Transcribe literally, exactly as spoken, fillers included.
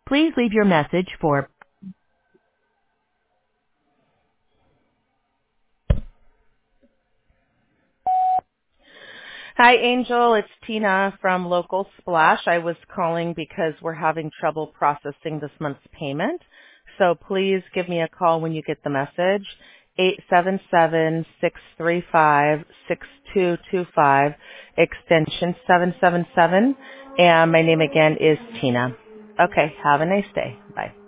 Please leave your message for Hi, Angel. It's Tina from Local Splash. I was calling because we're having trouble processing this month's payment. So please give me a call when you get the message. eight seven seven, six three five, six two two five, extension seven seven seven. And my name again is Tina. Okay, have a nice day. Bye.